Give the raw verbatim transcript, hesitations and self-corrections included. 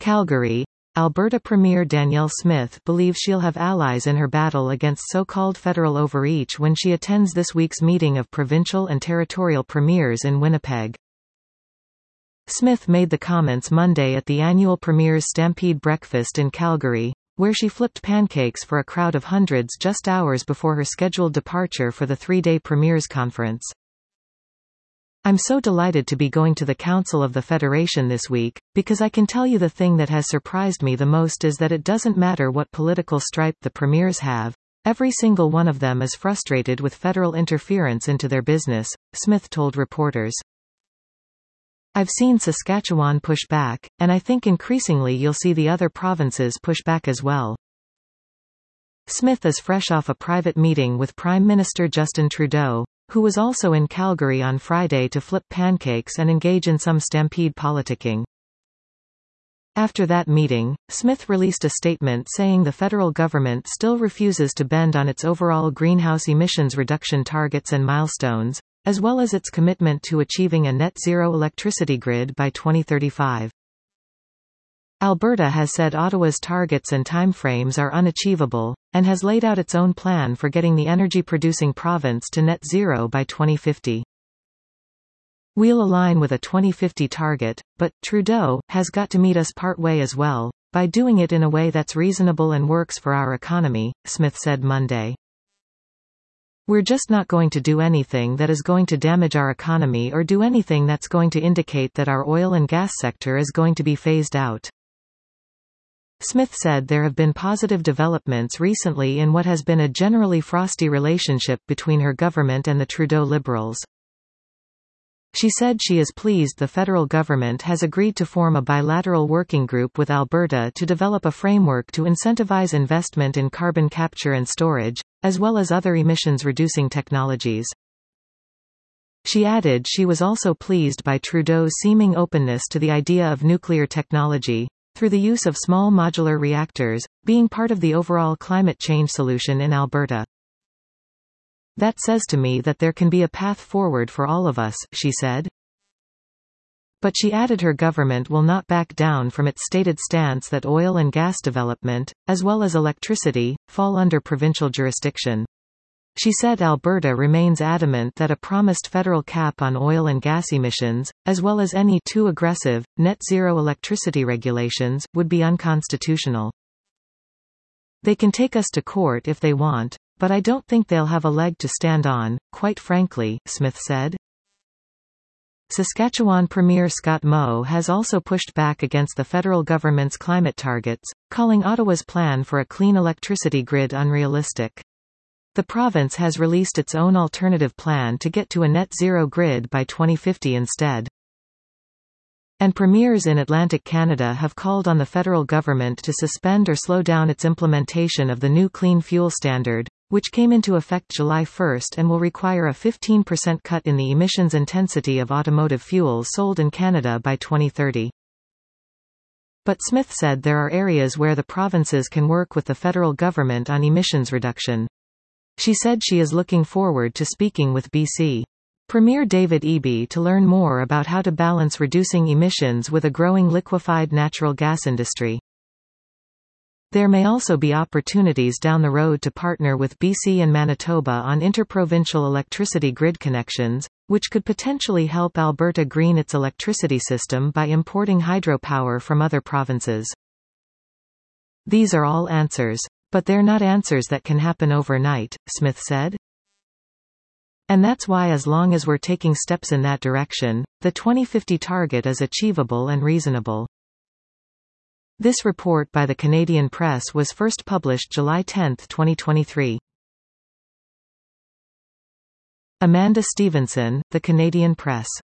Calgary, Alberta Premier Danielle Smith believes she'll have allies in her battle against so-called federal overreach when she attends this week's meeting of provincial and territorial premiers in Winnipeg. Smith made the comments Monday at the annual Premiers' Stampede Breakfast in Calgary, where she flipped pancakes for a crowd of hundreds just hours before her scheduled departure for the three-day Premiers' Conference. "I'm so delighted to be going to the Council of the Federation this week, because I can tell you the thing that has surprised me the most is that it doesn't matter what political stripe the premiers have. Every single one of them is frustrated with federal interference into their business," Smith told reporters. "I've seen Saskatchewan push back, and I think increasingly you'll see the other provinces push back as well." Smith is fresh off a private meeting with Prime Minister Justin Trudeau, who was also in Calgary on Friday to flip pancakes and engage in some stampede politicking. After that meeting, Smith released a statement saying the federal government still refuses to bend on its overall greenhouse emissions reduction targets and milestones, as well as its commitment to achieving a net-zero electricity grid by twenty thirty-five. Alberta has said Ottawa's targets and timeframes are unachievable, and has laid out its own plan for getting the energy-producing province to net zero by twenty fifty. "We'll align with a twenty fifty target, but, Trudeau, has got to meet us part-way as well, by doing it in a way that's reasonable and works for our economy," Smith said Monday. "We're just not going to do anything that is going to damage our economy or do anything that's going to indicate that our oil and gas sector is going to be phased out." Smith said there have been positive developments recently in what has been a generally frosty relationship between her government and the Trudeau Liberals. She said she is pleased the federal government has agreed to form a bilateral working group with Alberta to develop a framework to incentivize investment in carbon capture and storage, as well as other emissions-reducing technologies. She added she was also pleased by Trudeau's seeming openness to the idea of nuclear technology, through the use of small modular reactors, being part of the overall climate change solution in Alberta. "That says to me that there can be a path forward for all of us," she said. But she added her government will not back down from its stated stance that oil and gas development, as well as electricity, fall under provincial jurisdiction. She said Alberta remains adamant that a promised federal cap on oil and gas emissions, as well as any too aggressive, net-zero electricity regulations, would be unconstitutional. "They can take us to court if they want, but I don't think they'll have a leg to stand on, quite frankly," Smith said. Saskatchewan Premier Scott Moe has also pushed back against the federal government's climate targets, calling Ottawa's plan for a clean electricity grid unrealistic. The province has released its own alternative plan to get to a net-zero grid by twenty fifty instead. And premiers in Atlantic Canada have called on the federal government to suspend or slow down its implementation of the new Clean Fuel Standard, which came into effect July first and will require a fifteen percent cut in the emissions intensity of automotive fuels sold in Canada by twenty thirty. But Smith said there are areas where the provinces can work with the federal government on emissions reduction. She said she is looking forward to speaking with B C Premier David Eby to learn more about how to balance reducing emissions with a growing liquefied natural gas industry. There may also be opportunities down the road to partner with B C and Manitoba on interprovincial electricity grid connections, which could potentially help Alberta green its electricity system by importing hydropower from other provinces. "These are all answers. But they're not answers that can happen overnight," Smith said. "And that's why as long as we're taking steps in that direction, the twenty fifty target is achievable and reasonable." This report by the Canadian Press was first published July tenth, twenty twenty-three. Amanda Stevenson, The Canadian Press.